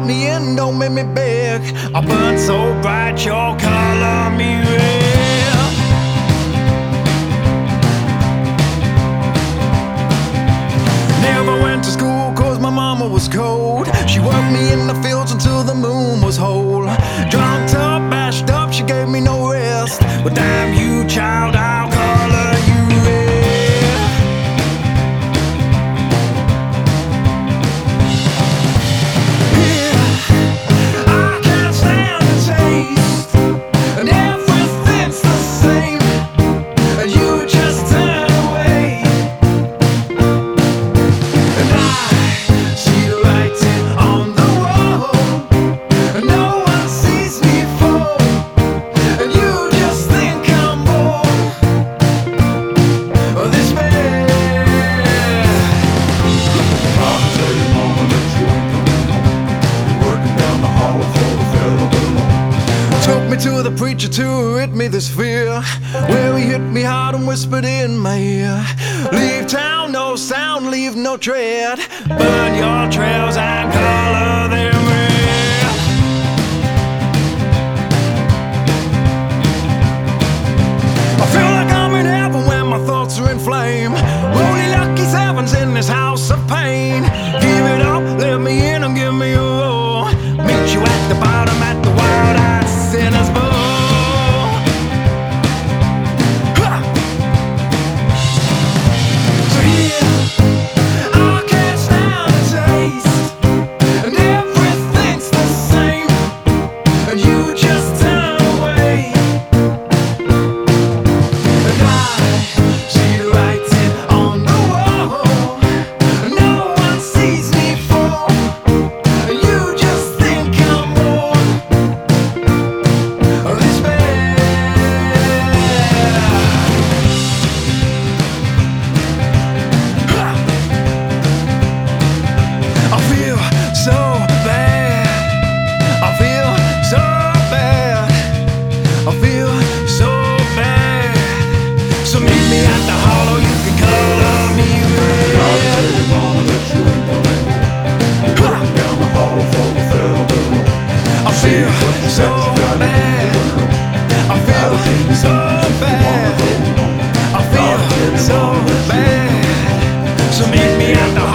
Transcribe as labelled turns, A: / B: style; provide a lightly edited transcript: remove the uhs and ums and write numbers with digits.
A: let me in, don't make me beg. I burn so bright, your color me red. Never went to school cause my mama was cold. She worked me in the fields until the moon was whole. Drugged up, bashed up, she gave me no rest. But damn you, child, I'll color you red. Yeah, I can't stand the taste, and everything's the same, and you just turn away. And I see the writing on the wall, and no one sees me fall, and you just think I'm born of this man.
B: I'll tell your mama that you ain't coming home. You're working down the hall for the fella alone.
A: Took me to the preacher to rid me this fear, where he hit me hard and whispered in my ear, leave town, no sound, leave no tread, burn your trails and color them red. I feel like I'm in heaven when my thoughts are in flame. Only lucky sevens in this house of pain. Give it up, let me in and give me a roar. Meet you at the bottom at the wild-eyed sinner's bowl. Ha! So here, I can't stand the taste, and everything's the same, and you just turn away. And I see the writing on the wall, no one sees me fall, and you just think I'm born of this man. I feel so bad, I feel so bad, I feel so bad. So meet me at the hollow, you can color me
B: I'll
A: red.
B: tell your mama that you ain't coming home. You're working down the hall for the fella alone.
A: I feel so bad, I feel so bad, I feel so bad. So meet me at the